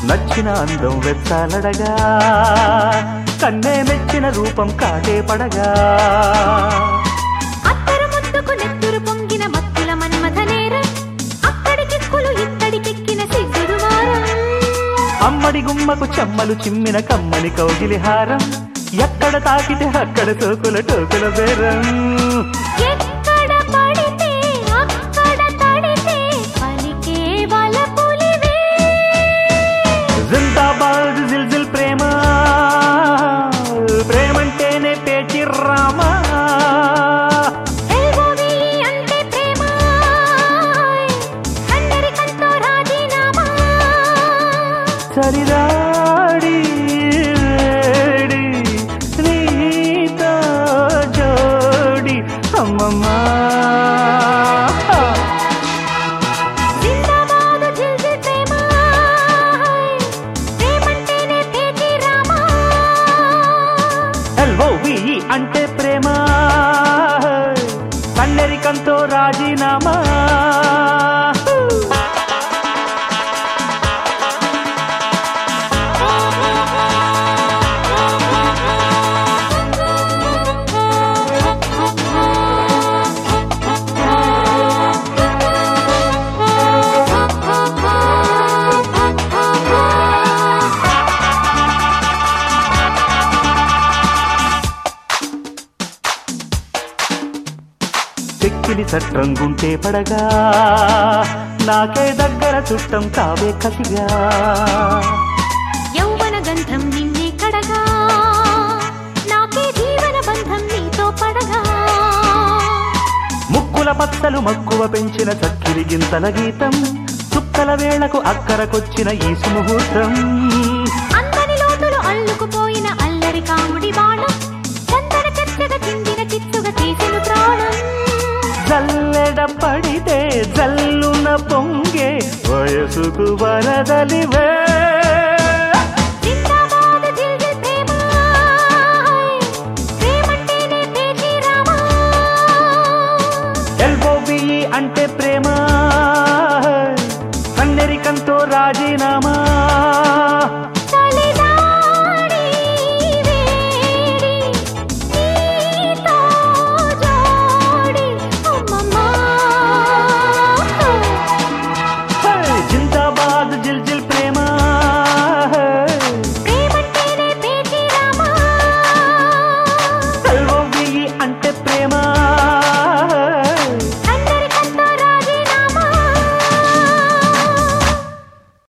నచ్చిన అందం వెచ్చాలడగా కన్నే మెచ్చిన రూపం కాటే పడగా అత్తరు ముద్దుకు నెత్తురు పొంగిన మత్తుల మన్మథనేరం అక్కడికెక్కులు ఇక్కడికెక్కిన సిగ్గురువారం అమ్మడి గుమ్మకు చెమ్మలు చిమ్మిన కమ్మని కౌగిలిహారం ఎక్కడ తాకితే అక్కడ సోకుల టోకుల బేరం ఎక్కడ పడితే అక్కడ తడితే పలికే వలపులివే జిందాబాద్ జిల్జిల్ ప్రేమ ప్రేమంటేనే పేచి రామా ఎల్ఓవి అంటే ప్రేమ అందరికంతో రాజీనామా సరిరాడి నీతో జోడి అమ్మమ్మా జిందాబాద్ జిల్జిల్ ప్రేమ ప్రేమంటేనే పేచి రామా ఎల్ఓవి అంటే ప్రేమ కన్నెరికంతో రాజీనామా చెక్కిలి చట్రంగుంటే పడగా నాకే దగ్గర చుట్టం కావే కసిగా యౌవన గంధం నిన్నే కడగా నాకే జీవన బంధం నీతో పడగా ముక్కుల పచ్చలు మక్కువ పెంచిన చక్కిరి గింతల గీతం చుక్కల వేళకు అక్కరకొచ్చిన ఈ సుముహూర్తం అందని లోతులు అల్లుకుపోయిన అల్లరి కాముడి బాణం చందన చర్చగా చిందిన చిచ్చుగా తీసిన ప్రాణం జల్లెడ పడితే జల్లున పొంగే వయసుకు వరదలివే జిందాబాద్ జిల్జిల్ ప్రేమ ప్రేమంటేనే పేచి రామా ఎల్ఓవి అంటే ప్రేమ